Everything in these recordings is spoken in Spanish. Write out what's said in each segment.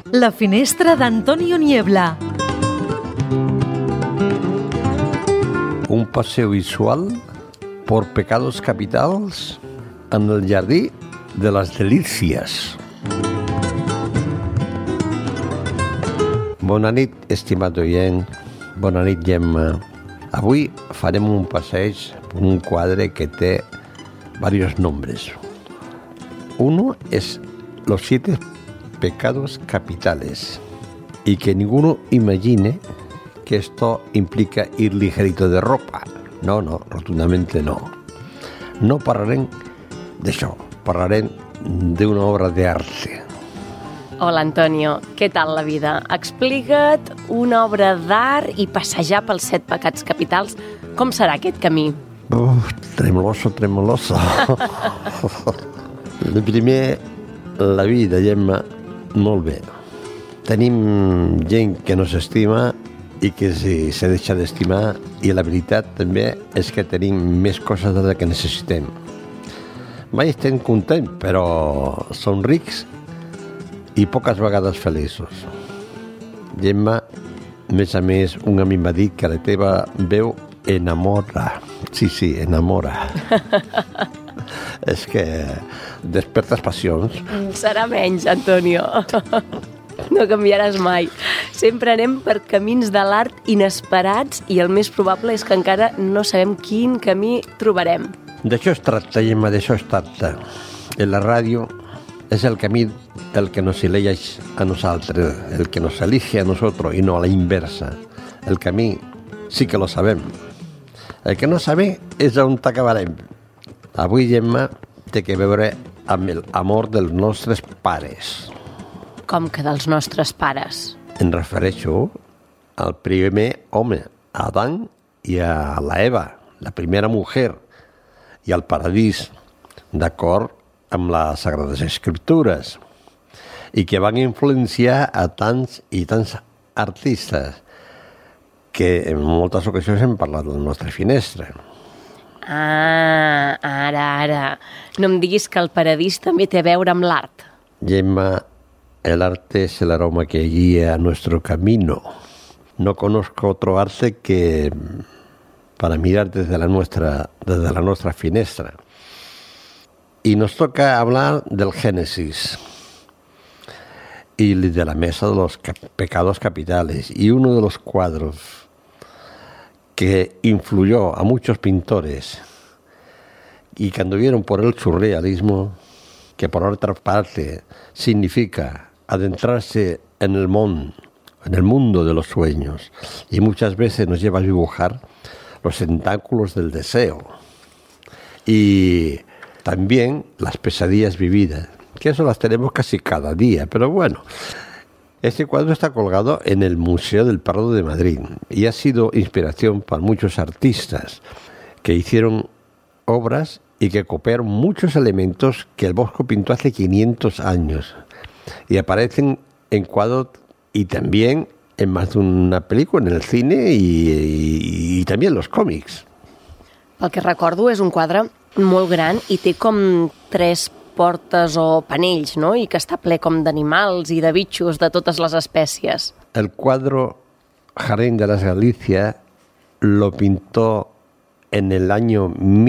La finestra d'Antonio Niebla. Un paseo visual por pecados capitals en el jardí de les delícies. Bona nit, estimat oient. Bona nit, Gemma. Avui farem un passeig por un quadre que té varios nombres. Uno es Los 7 pecados capitales y que ninguno imagine que esto implica ir ligerito de ropa. No, rotundamente no. No parlarem d'això, parlarem d'una obra d'arte. Hola, Antonio. Què tal la vida? Explica't una obra d'art i passejar pels 7 pecats capitals. Com serà aquest camí? Tremoloso. El primer, la vida, Gemma, molt bé. Tenim gent que no s'estima i que se deixa d'estimar, i la veritat també és que tenim més coses de les que necessitem. Mai estem contents, però som rics i poques vegades feliços. Gemma, a més, un amic m'ha dit que la teva veu enamora. Sí, enamora. És que despertes passions. Serà menys, Antonio. No canviaràs mai. Sempre anem per camins de l'art inesperats i el més probable és que encara no sabem quin camí trobarem. D'això es tracta, Gemma, d'això es tracta. En la ràdio és el camí el que nos elegeix a nosaltres, el que nos elige a nosotros i no a la inversa. El camí sí que lo sabem. El que no sabem és on t'acabarem. Avui, Gemma, té que veure amb l'amor dels nostres pares. Com que dels nostres pares? Em refereixo al primer home, a Adán i a la Eva, la primera mujer, i al paradís, d'acord amb les Sagrades Escriptures, i que van influenciar a tants i tants artistes que en moltes ocasions hem parlat de la nostra finestra. Ah, ara. No em diguis que el paradís també té a veure amb l'art. Gemma, el arte es el aroma que guía nuestro camino. No conozco otro arte que para mirar desde la nuestra finestra. Y nos toca hablar del Génesis y de la mesa de los pecados capitales. Y uno de los cuadros que influyó a muchos pintores y que anduvieron por el surrealismo, que por otra parte significa adentrarse en el mundo de los sueños, y muchas veces nos lleva a dibujar los tentáculos del deseo y también las pesadillas vividas, que eso las tenemos casi cada día, pero bueno. Este cuadro está colgado en el Museo del Prado de Madrid y ha sido inspiración para muchos artistas que hicieron obras y que copiaron muchos elementos que el Bosco pintó hace 500 años y aparecen en cuadros y también en más de una película, en el cine y también los còmics. Pel que recordo, és un quadre molt gran i té com 3 portes o panells, ¿no? I que està ple com d'animals i de bitxos de totes les espècies. El cuadro Jardín de las Galicias lo pintó en el año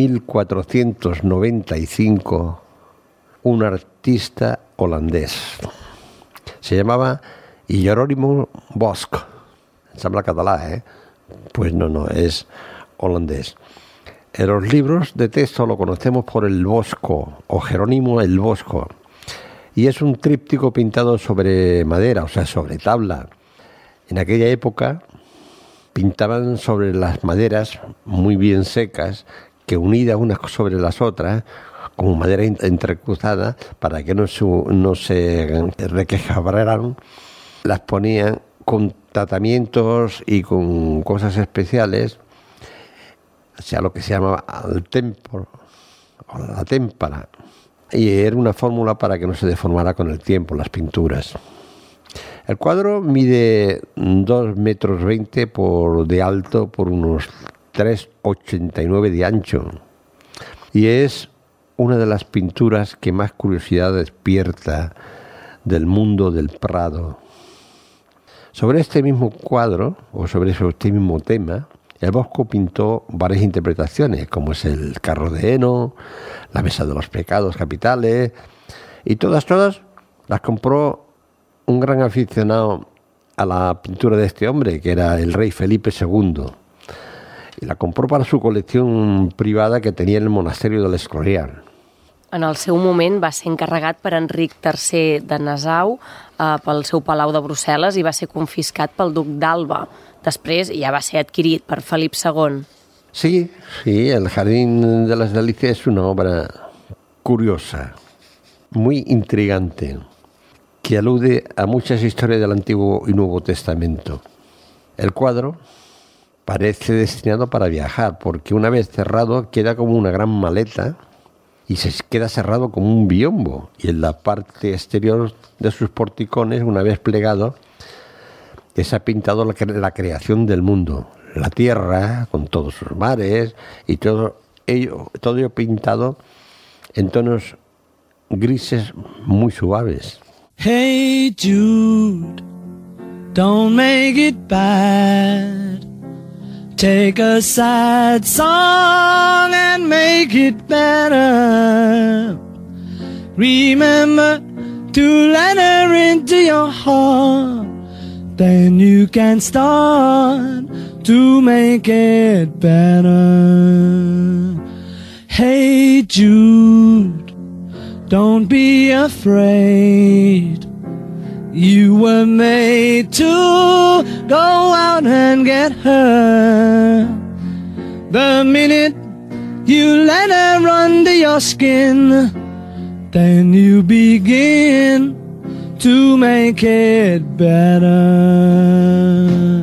1495 un artista holandés. Se llamaba Jerónimo Bosch. Sembla català, ¿eh? Pues no, es holandés. En los libros de texto lo conocemos por el Bosco, o Jerónimo el Bosco, y es un tríptico pintado sobre madera, o sea, sobre tabla. En aquella época pintaban sobre las maderas muy bien secas, que unidas unas sobre las otras, como madera entrecruzada, para que no se requebraran, las ponían con tratamientos y con cosas especiales, o sea, lo que se llama el tempor, o la témpara, y era una fórmula para que no se deformara con el tiempo las pinturas. El cuadro mide 2,20 metros de alto por unos 3,89 de ancho, y es una de las pinturas que más curiosidad despierta del mundo del Prado. Sobre este mismo cuadro, o sobre este mismo tema, el Bosco pintó varias interpretaciones, como es el Carro de heno, la Mesa de los Pecados Capitales, y todas las compró un gran aficionado a la pintura de este hombre, que era el rey Felipe II. I la compró para su col·lecció privada que tenia en el monasterio de l'Escorial. En el seu moment va ser encarregat per Enric III de Nassau pel seu palau de Brussel·les i va ser confiscat pel duc d'Alba. Després ja va ser adquirit per Felip II. Sí, el Jardín de las Delicias es una obra curiosa, muy intrigante, que alude a muchas historias del Antiguo y Nuevo Testamento. El cuadro parece destinado para viajar, porque una vez cerrado queda como una gran maleta y se queda cerrado como un biombo. Y en la parte exterior de sus porticones, una vez plegado, se ha pintado la creación del mundo. La tierra, con todos sus mares, y todo ello pintado en tonos grises muy suaves. Hey Jude, don't make it bad. Take a sad song and make it better. Remember to let her into your heart. Then you can start to make it better. Hey Jude, don't be afraid. You were made to go out and get her. The minute you let her under your skin, then you begin to make it better.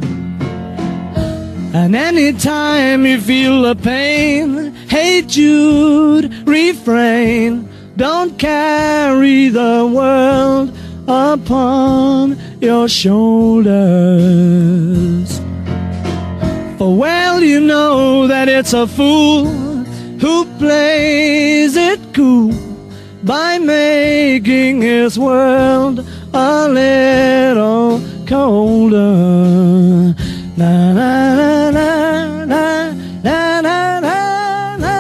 And anytime you feel the pain, hey Jude, refrain. Don't carry the world upon your shoulders. For well you know that it's a fool who plays it cool by making his world a little colder. Na na na na na na na na.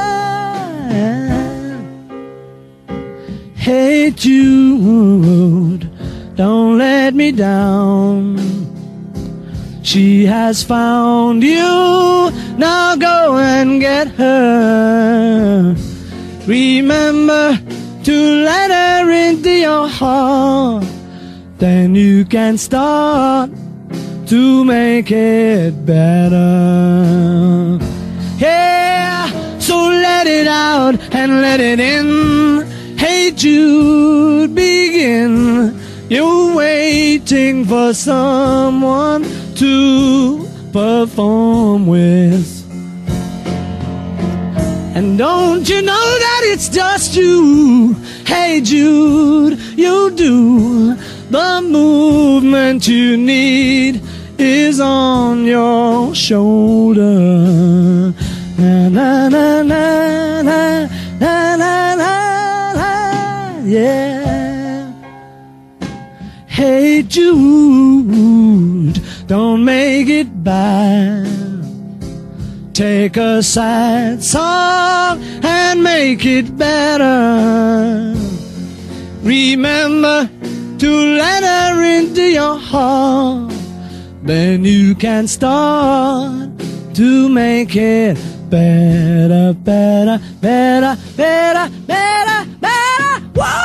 Hey Jude, don't let me down. She has found you, now go and get her. Remember to let her into your heart, then you can start to make it better. Yeah, so let it out and let it in. Hey Jude, begin. You're waiting for someone to perform with. And don't you know that it's just you? Hey Jude, you do. The movement you need is on your shoulder. Na na na na na na na na, yeah. Hey Jude, don't make it bad. Take a sad song and make it better. Remember to let her into your heart, then you can start to make it better, better, better, better, better, better. Whoa!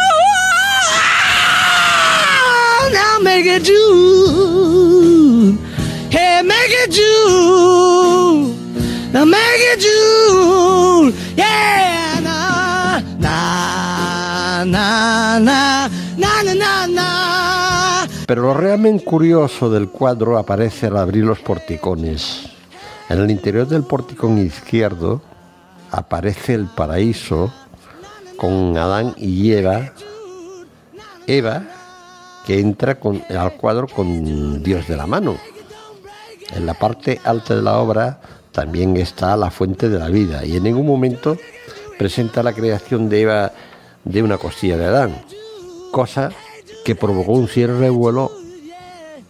Now make it June. Hey, make it June. Now make it June. Yeah, na na na na na na na. Pero lo realmente curioso del cuadro aparece al abrir los porticones. En el interior del porticón izquierdo aparece el paraíso con Adán y Eva. Eva, que entra al cuadro con Dios de la mano. En la parte alta de la obra también está la fuente de la vida, y en ningún momento presenta la creación de Eva de una costilla de Adán, cosa que provocó un cierto revuelo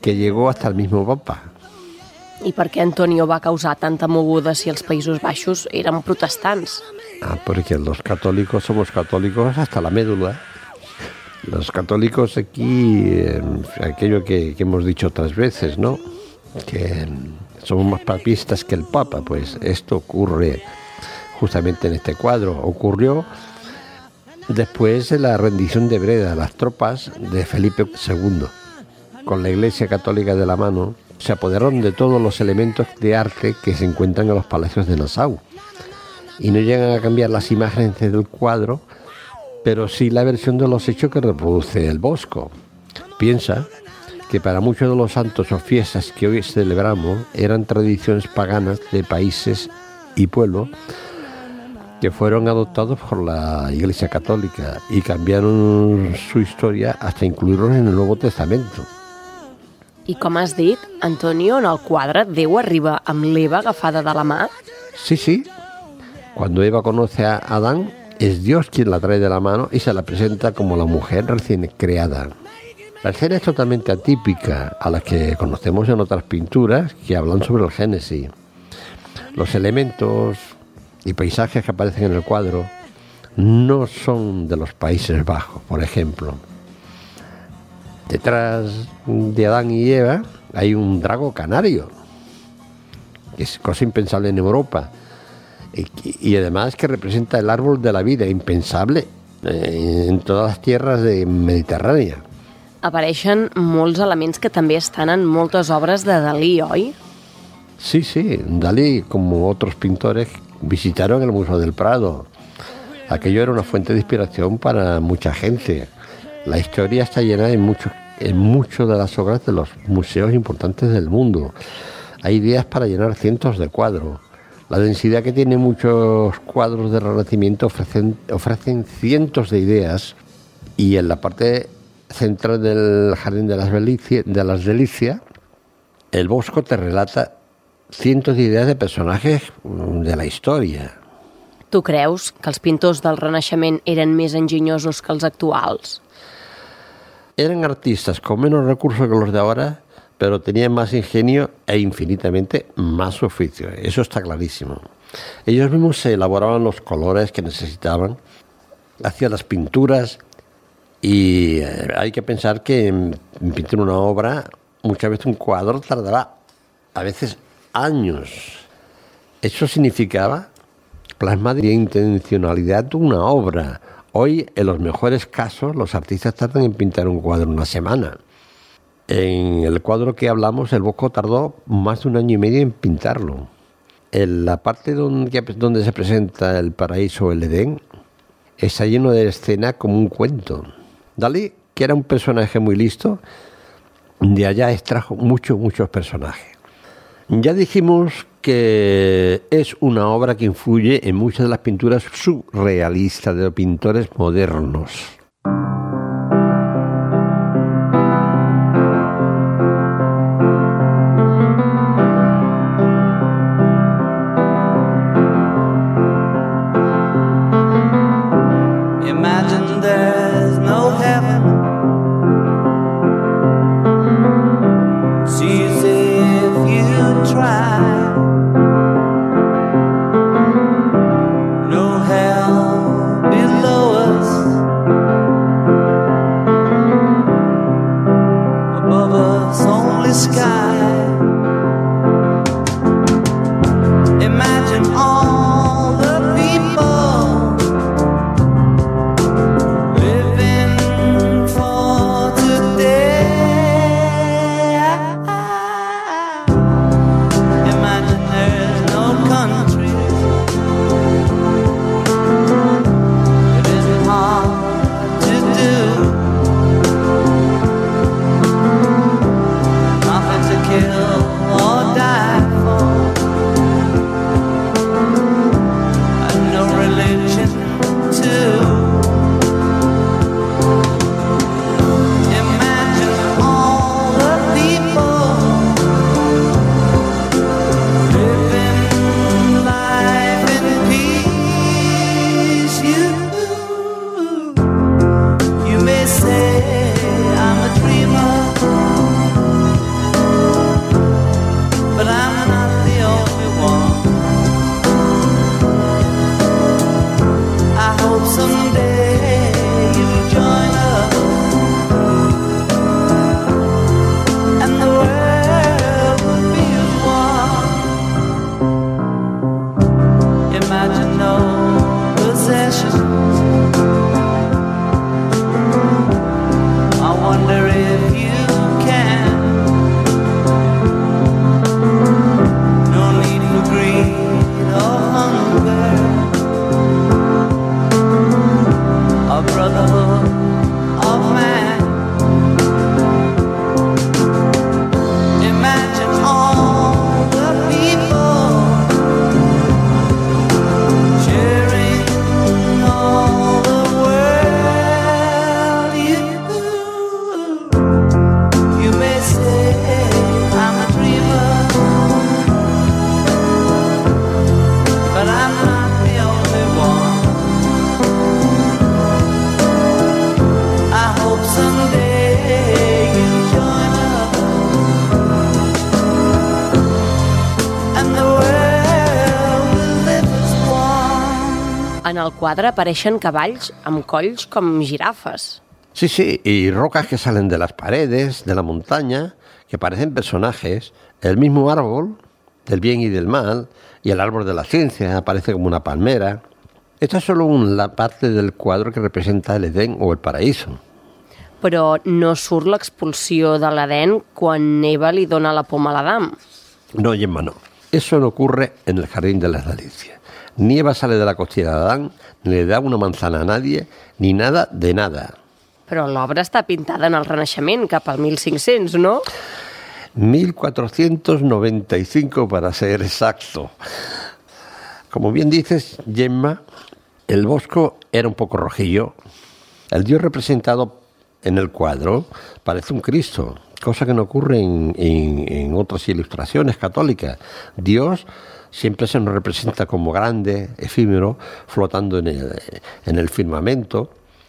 que llegó hasta el mismo Papa. I per què Antonio va causar tanta moguda si els Països Baixos eren protestants? Porque los católicos somos católicos hasta la médula. Los católicos aquí, aquello que hemos dicho otras veces, ¿no? Que somos más papistas que el Papa. Pues esto ocurre justamente en este cuadro. Ocurrió después de la rendición de Breda, las tropas de Felipe II. Con la Iglesia Católica de la mano, se apoderaron de todos los elementos de arte que se encuentran en los palacios de Nassau. Y no llegan a cambiar las imágenes del cuadro, pero sí la versión de los hechos que reproduce el Bosco. Piensa que para muchos de los santos o fiestas que hoy celebramos eran tradiciones paganas de países y pueblos que fueron adoptados por la Iglesia Católica y cambiaron su historia hasta incluirlos en el Nuevo Testamento. I com has dit, Antonio, en el quadre, Déu arriba amb l'Eva agafada de la mà? Sí. Cuando Eva conoce a Adán, es Dios quien la trae de la mano y se la presenta como la mujer recién creada. La escena es totalmente atípica a la que conocemos en otras pinturas que hablan sobre el Génesis. Los elementos y paisajes que aparecen en el cuadro no son de los Países Bajos, por ejemplo. Detrás de Adán y Eva hay un drago canario, que es cosa impensable en Europa, y además que representa el árbol de la vida, impensable en todas las tierras de Mediterránea. Apareixen molts elements que també estan en moltes obres de Dalí, oi? Sí, Dalí, como otros pintores, visitaron el Museo del Prado. Aquello era una fuente de inspiración para mucha gente. La historia está llena en muchas de las obras de los museos importantes del mundo. Hay ideas para llenar cientos de cuadros. La densidad que tienen muchos cuadros de Renacimiento ofrecen cientos de ideas, y en la parte central del Jardín de las Delicias, el Bosco te relata cientos de ideas de personajes de la historia. Tu creus que els pintors del Renaixement eren més enginyosos que els actuals? Eran artistas con menos recursos que los de ahora, pero tenían más ingenio e infinitamente más oficio. Eso está clarísimo. Ellos mismos se elaboraban los colores que necesitaban, hacían las pinturas, y hay que pensar que en pintar una obra, muchas veces un cuadro tardaba a veces años. Eso significaba plasmar de intencionalidad una obra. Hoy, en los mejores casos, los artistas tardan en pintar un cuadro una semana. En el cuadro que hablamos, el Bosco tardó más de 1 año y medio en pintarlo. En la parte donde se presenta el paraíso o el Edén, está lleno de escena como un cuento. Dalí, que era un personaje muy listo, de allá extrajo muchos personajes. Ya dijimos que es una obra que influye en muchas de las pinturas surrealistas de los pintores modernos. Imagine there's no heaven. It's easy if you try. No hell below us. En el quadre apareixen cavalls amb colls com girafes. Sí, y rocas que salen de las paredes, de la montaña, que parecen personajes. El mismo árbol, del bien y del mal, y el árbol de la ciencia aparece como una palmera. Esta es solo la parte del quadre que representa el Edén o el paraíso. Però no surt l'expulsió de l'Edén quan Eva li dona la poma a l'Adam. No, Gemma, no. Eso no ocurre en el jardín de las delicias. Ni Eva sale de la costilla de Adán, ni le da una manzana a nadie, ni nada de nada. Però l'obra està pintada en el Renaixement, cap al 1500, no? 1495 para ser exacto. Como bien dices, Gemma, el bosco era un poco rojillo. El Dios representado en el cuadro parece un Cristo, cosa que no ocurre en otras ilustraciones católicas. Dios siempre se nos representa como grande, efímero, flotando en el firmamento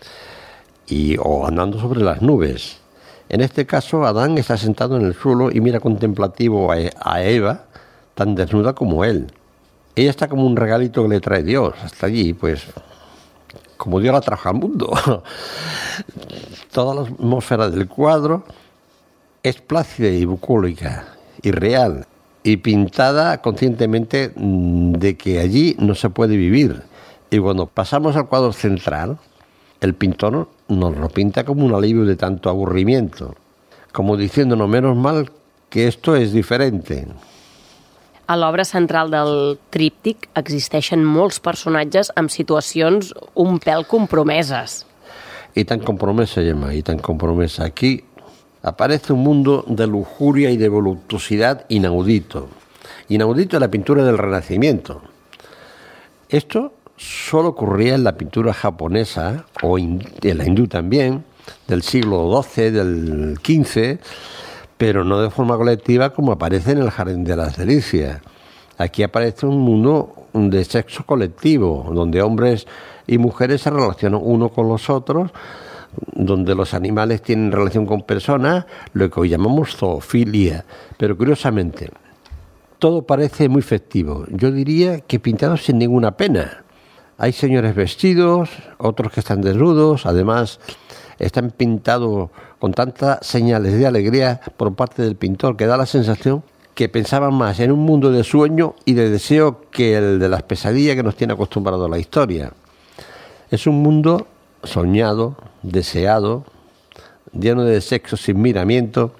o andando sobre las nubes. En este caso, Adán está sentado en el suelo y mira contemplativo a Eva, tan desnuda como él. Ella está como un regalito que le trae Dios. Hasta allí, pues, como Dios la trajo al mundo. Toda la atmósfera del cuadro es plácida y bucólica, y real, y pintada conscientemente de que allí no se puede vivir. Y cuando pasamos al cuadro central, el pintor nos lo pinta como un alivio de tanto aburrimiento, como diciéndonos, menos mal que esto es diferente. A l'obra central del tríptic existeixen molts personatges amb situacions un pèl compromeses. Y tan compromesa, Gemma, y tan compromesa. Aquí aparece un mundo de lujuria y de voluptuosidad inaudito. Inaudito en la pintura del Renacimiento. Esto solo ocurría en la pintura japonesa, o en la hindú también, del siglo XII, del XV, pero no de forma colectiva como aparece en el Jardín de las Delicias. Aquí aparece un mundo de sexo colectivo, donde hombres y mujeres se relacionan uno con los otros, donde los animales tienen relación con personas, lo que hoy llamamos zoofilia. Pero curiosamente, todo parece muy festivo. Yo diría que pintado sin ninguna pena. Hay señores vestidos, otros que están desnudos, además están pintados con tantas señales de alegría por parte del pintor que da la sensación que pensaban más en un mundo de sueño y de deseo que el de las pesadillas que nos tiene acostumbrado a la historia. Es un mundo soñado, deseado, lleno de sexo sin miramiento,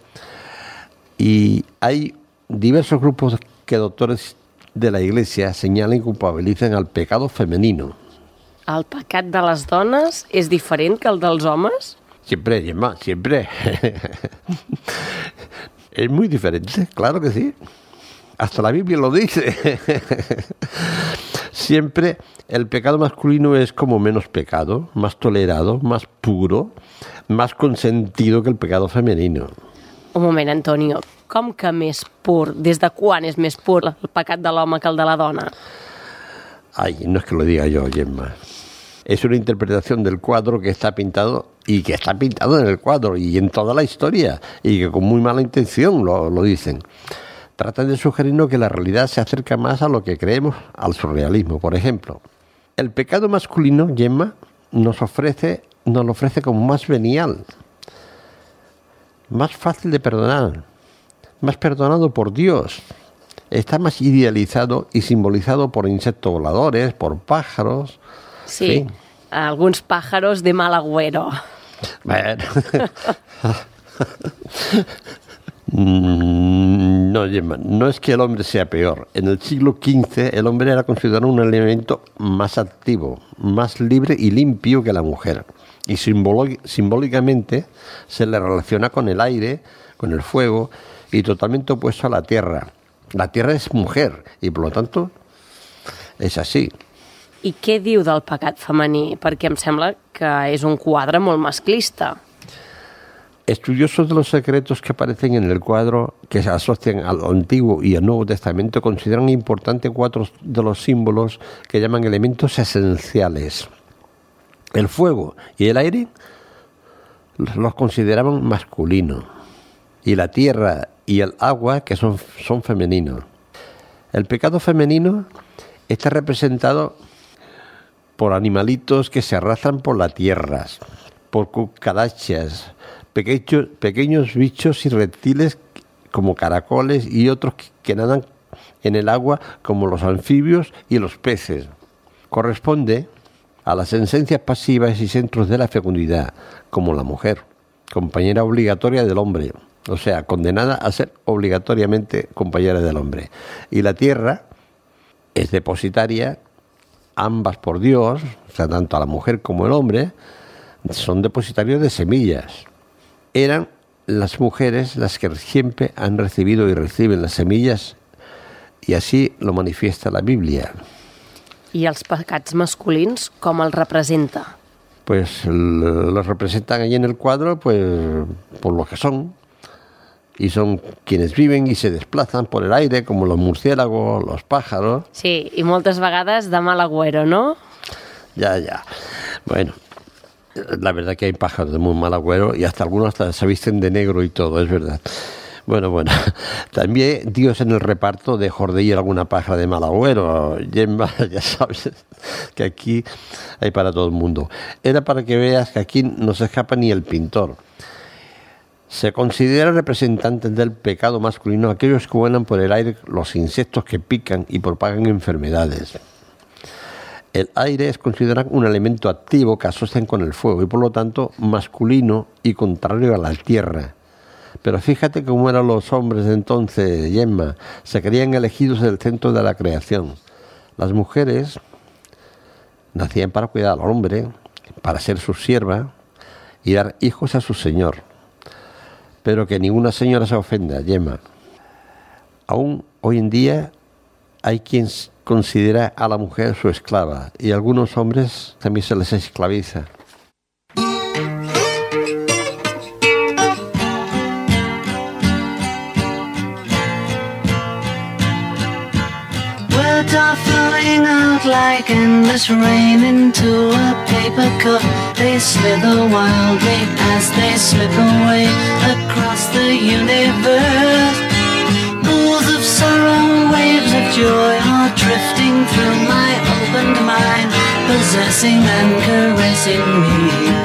y hay diversos grupos que doctores de la Iglesia señalan y culpabilizan al pecado femenino. El pecat de les dones és diferent que el dels homes? Siempre, Gemma, siempre. Es muy diferente, claro que sí. Hasta la Biblia lo dice. Siempre el pecado masculino es como menos pecado, más tolerado, más puro, más consentido que el pecado femenino. Un moment, Antonio. Com que més pur? Des de quan és més pur el pecat de l'home que el de la dona? Ay, no es que lo diga yo, Gemma. Es una interpretación del cuadro que está pintado y que está pintado en el cuadro y en toda la historia, y que con muy mala intención lo dicen. Tratan de sugerirnos que la realidad se acerca más a lo que creemos, al surrealismo, por ejemplo. El pecado masculino, Gemma, nos lo ofrece como más venial, más fácil de perdonar, más perdonado por Dios. Está más idealizado y simbolizado por insectos voladores, por pájaros. Sí, alguns pájaros de mal agüero. Bueno. No, Gemma, no es que el hombre sea peor. En el siglo XV el hombre era considerado un elemento más activo, más libre y limpio que la mujer. Y simbólicamente se le relaciona con el aire, con el fuego, y totalmente opuesto a la tierra. La tierra es mujer y por lo tanto és així. I què diu del pecat femení? Perquè em sembla que és un quadre molt masclista. Estudiosos de los secretos que aparecen en el cuadro, que se asocian al Antiguo y al Nuevo Testamento, consideran importantes cuatro de los símbolos que llaman elementos esenciales. El fuego y el aire los consideraban masculinos, y la tierra y el agua, que son femeninos. El pecado femenino está representado por animalitos que se arrastran por la tierra, por cucarachas, pequeños bichos y reptiles como caracoles y otros que nadan en el agua como los anfibios y los peces. Corresponde a las esencias pasivas y centros de la fecundidad, como la mujer, compañera obligatoria del hombre, o sea, condenada a ser obligatoriamente compañera del hombre. Y la tierra es depositaria, ambas por Dios, o sea, tanto a la mujer como el hombre, son depositarios de semillas. Eran las mujeres las que siempre han recibido y reciben las semillas, y así lo manifiesta la Biblia. I els pecats masculins, com els representa? Pues los representan allí en el cuadro pues por lo que son. Y son quienes viven y se desplazan por el aire, como los murciélagos, los pájaros. Sí, i moltes vegades de mal agüero, ¿no? Ya. Bueno, la verdad que hay pájaros de muy mal agüero y hasta algunos hasta se visten de negro y todo, es verdad. Bueno. También Dios en el reparto dejó de ir alguna pájara de mal agüero. Gemma, ya sabes que aquí hay para todo el mundo. Era para que veas que aquí no se escapa ni el pintor. Se considera representantes del pecado masculino aquellos que vuelan por el aire, los insectos que pican y propagan enfermedades. El aire es considerado un elemento activo que asocian con el fuego y por lo tanto masculino y contrario a la tierra. Pero fíjate cómo eran los hombres de entonces, Gemma. Se creían elegidos del centro de la creación. Las mujeres nacían para cuidar al hombre, para ser su sierva y dar hijos a su señor. Pero que ninguna señora se ofenda, Gemma. Aún hoy en día hay quien considera a la mujer su esclava y a algunos hombres también se les esclaviza. Words are flowing out like endless rain into a paper cup. They slither wildly as they slip away across the universe. Pools of sorrow, waves of joy are drifting through my opened mind, possessing and caressing me.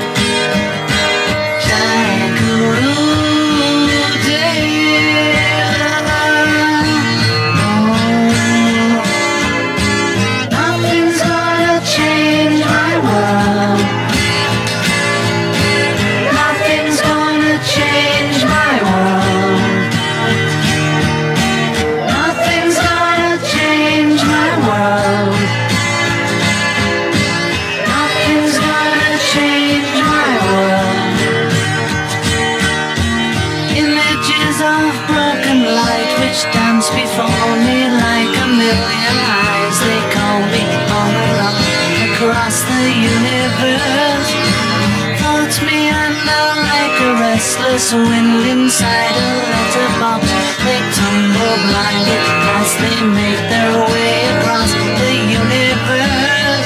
Before me like a million eyes, they call me all along across the universe. Thoughts meander like a restless wind inside a letterbox. They tumble blindly as they make their way across the universe.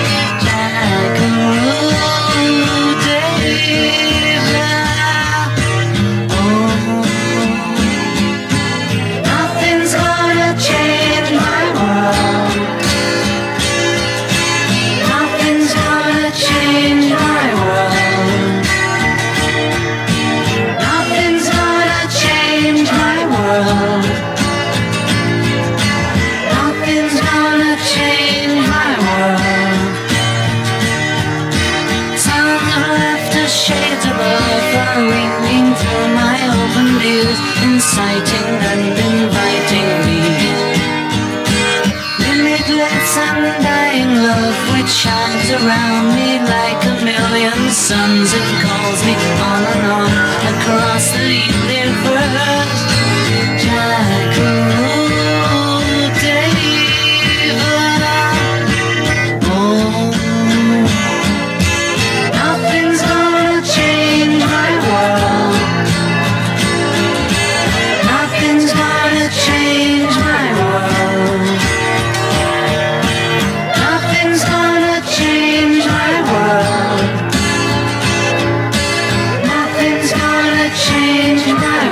Inciting and inviting me. Limitless undying love which shines around me like a million suns. It calls me on and on across the universe. Nothing's gonna change my world. Nothing's gonna change my world. Nothing's gonna change my world. Nothing's gonna change my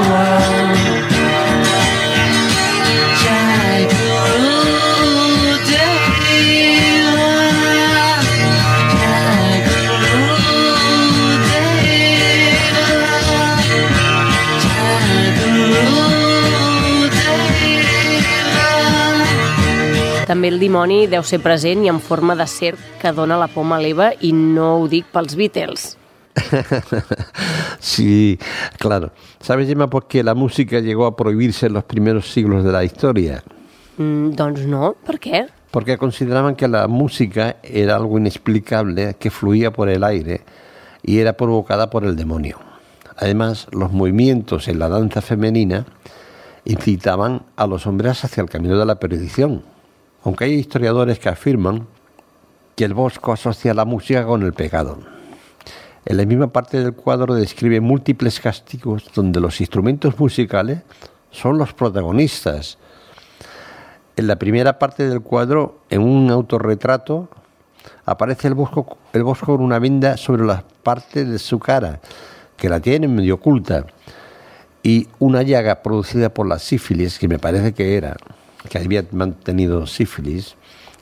També el dimoni deu ser present i en forma de serp que dona la poma a l'Eva, i no ho dic pels Beatles. Sí, claro. ¿Sabes, Gemma, por qué la música llegó a prohibirse en los primeros siglos de la historia? Doncs no, per què? Porque consideraban que la música era algo inexplicable que fluía por el aire y era provocada por el demonio. Además, los movimientos en la danza femenina incitaban a los hombres hacia el camino de la perdición, aunque hay historiadores que afirman que el Bosco asocia la música con el pecado. En la misma parte del cuadro describe múltiples castigos donde los instrumentos musicales son los protagonistas. En la primera parte del cuadro, en un autorretrato, aparece el Bosco con una venda sobre la parte de su cara, que la tiene medio oculta, y una llaga producida por la sífilis, que me parece que había mantenido sífilis,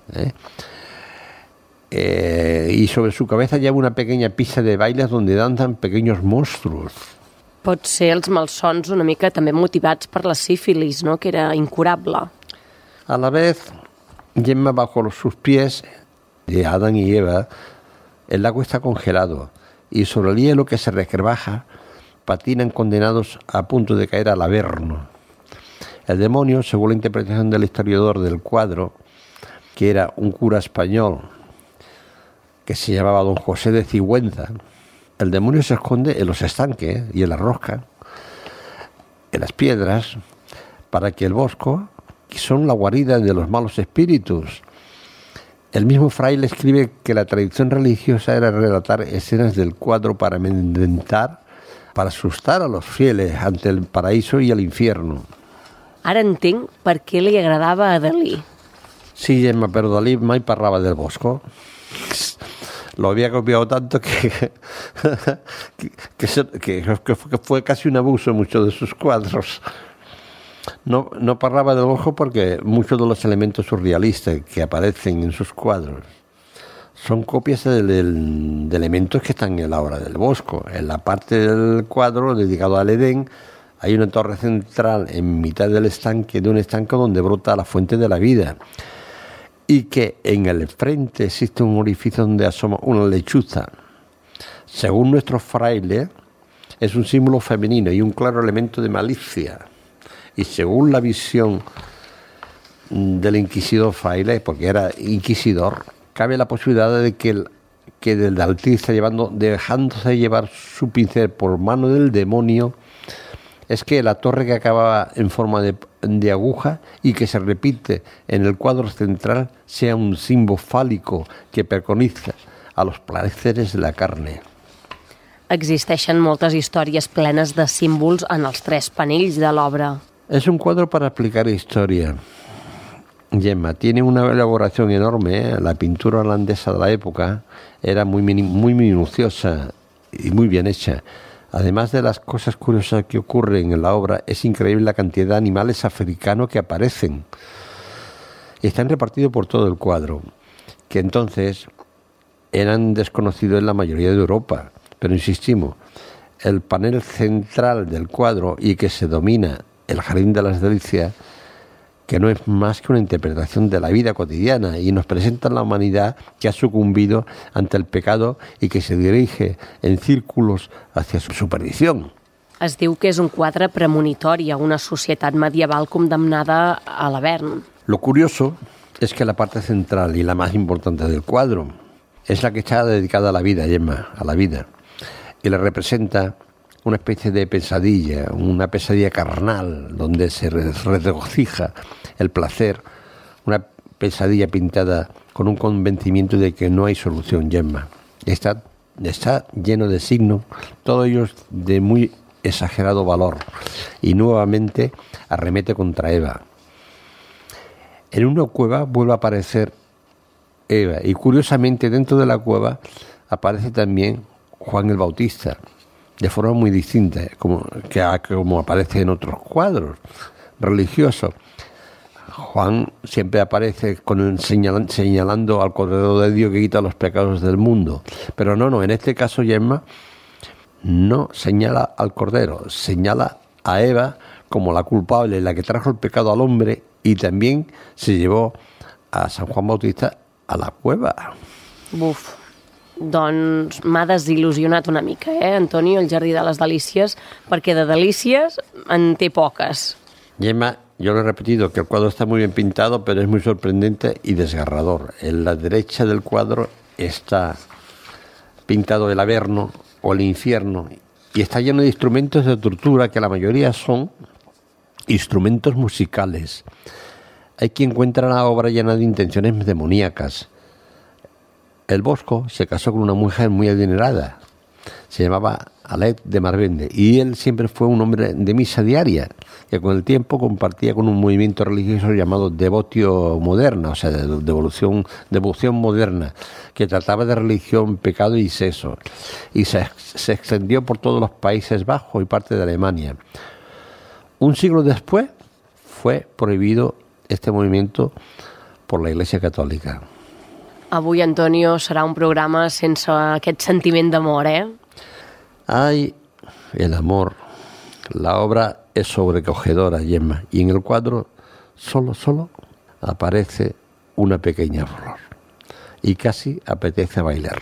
y sobre su cabeza lleva una pequeña pista de bailes donde danzan pequeños monstruos. Pot ser els malsons una mica també motivats per la sífilis, no?, que era incurable. A la vez, Gemma, bajo sus pies de Adán y Eva, el lago está congelado y sobre el hielo que se resquebraja patinan condenados a punto de caer al Averno. El demonio, según la interpretación del historiador del cuadro, que era un cura español que se llamaba don José de Cigüenza, el demonio se esconde en los estanques y en la rosca, en las piedras, para que el Bosco, que son la guarida de los malos espíritus. El mismo fraile escribe que la tradición religiosa era relatar escenas del cuadro para amedrentar, para asustar a los fieles ante el paraíso y el infierno. Ara entenc per què li agradava a Dalí. Sí, Gemma, pero Dalí mai parlava del Bosco. Lo había copiado tanto que fue casi un abuso en muchos de sus cuadros. No parlaba del Bosco porque muchos de los elementos surrealistas que aparecen en sus cuadros son copias de elementos que están en la obra del Bosco. En la parte del cuadro dedicado al Edén hay una torre central en mitad del estanque, de un estanque donde brota la fuente de la vida, y que en el frente existe un orificio donde asoma una lechuza. Según nuestro fraile, es un símbolo femenino y un claro elemento de malicia. Y según la visión del inquisidor fraile, porque era inquisidor, cabe la posibilidad de que del artista dejándose llevar su pincel por mano del demonio, es que la torre que acababa en forma de aguja y que se repite en el cuadro central sea un símbolo fálico que preconiza a los placeres de la carne. Existeixen moltes històries plenes de símbols en els 3 panells de l'obra. Es un cuadro para explicar historia. Gemma, tiene una elaboración enorme. La pintura holandesa de la época era muy minuciosa y muy bien hecha. Además de las cosas curiosas que ocurren en la obra, es increíble la cantidad de animales africanos que aparecen. Están repartidos por todo el cuadro, que entonces eran desconocidos en la mayoría de Europa. Pero insistimos, el panel central del cuadro y que se domina el Jardín de las Delicias, que no es más que una interpretación de la vida cotidiana y nos presenta la humanidad que ha sucumbido ante el pecado y que se dirige en círculos hacia su perdición. Es diu que és un quadre premonitori a una societat medieval condemnada a l'Avern. Lo curioso es que la parte central y la más importante del cuadro es la que está dedicada a la vida, Gemma, a la vida, y la representa una especie de pesadilla, una pesadilla carnal, donde se regocija el placer, una pesadilla pintada con un convencimiento de que no hay solución, Gemma. Está lleno de signos, todos ellos de muy exagerado valor, y nuevamente arremete contra Eva. En una cueva vuelve a aparecer Eva, y curiosamente dentro de la cueva aparece también Juan el Bautista, de forma muy distinta, como aparece en otros cuadros religiosos. Juan siempre aparece señalando al Cordero de Dios que quita los pecados del mundo. Pero no, en este caso, Gemma, no señala al Cordero, señala a Eva como la culpable, la que trajo el pecado al hombre y también se llevó a Sant Juan Bautista a la cueva. Buf, doncs m'ha desil·lusionat una mica, Antonio, el Jardí de les Delícies, perquè de delícies en té poques. Gemma, yo lo he repetido, que el cuadro está muy bien pintado, pero es muy sorprendente y desgarrador. En la derecha del cuadro está pintado el Averno o el infierno y está lleno de instrumentos de tortura que la mayoría son instrumentos musicales. Hay quien encuentra la obra llena de intenciones demoníacas. El Bosco se casó con una mujer muy adinerada. Se llamaba Alet de Marvende y él siempre fue un hombre de misa diaria que con el tiempo compartía con un movimiento religioso llamado Devotio Moderna, o sea, devoción moderna, que trataba de religión, pecado y sexo, y se extendió por todos los Países Bajos y parte de Alemania. Un siglo después fue prohibido este movimiento por la Iglesia Católica. Avui, Antonio, serà un programa sense aquest sentiment d'amor, Ay, el amor. La obra es sobrecogedora, Gemma, y en el cuadro solo aparece una pequeña flor y casi apetece bailar.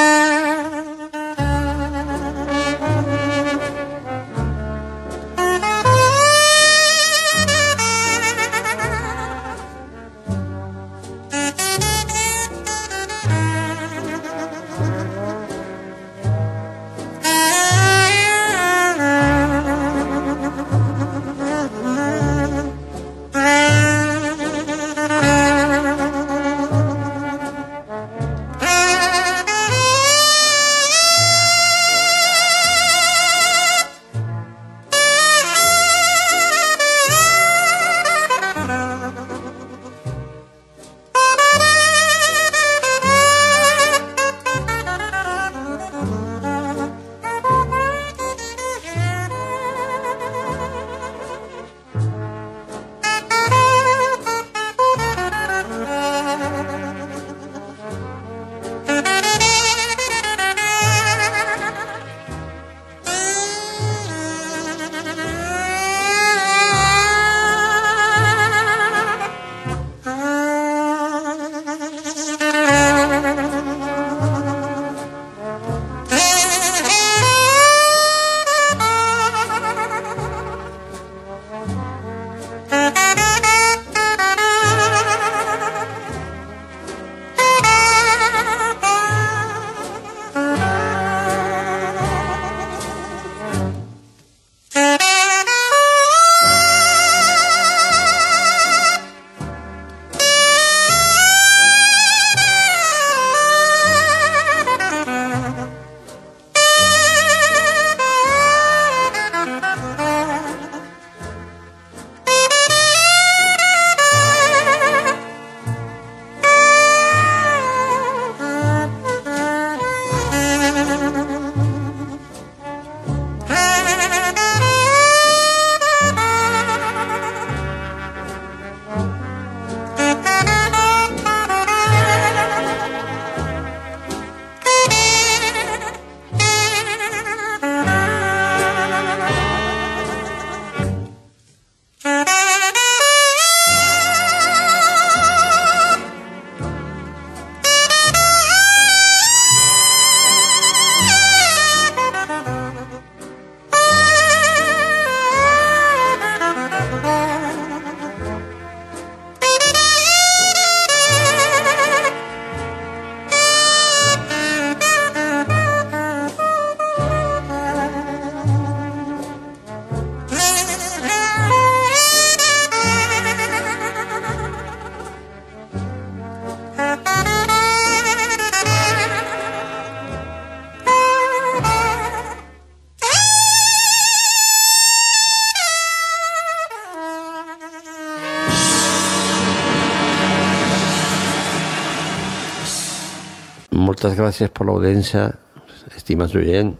Moltes gràcies per l'audiència, estimats oients.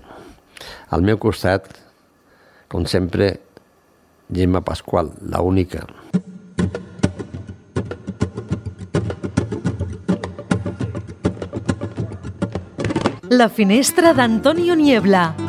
Al meu costat, com sempre, Gemma Pascual, la única. La finestra d'Antonio Niebla.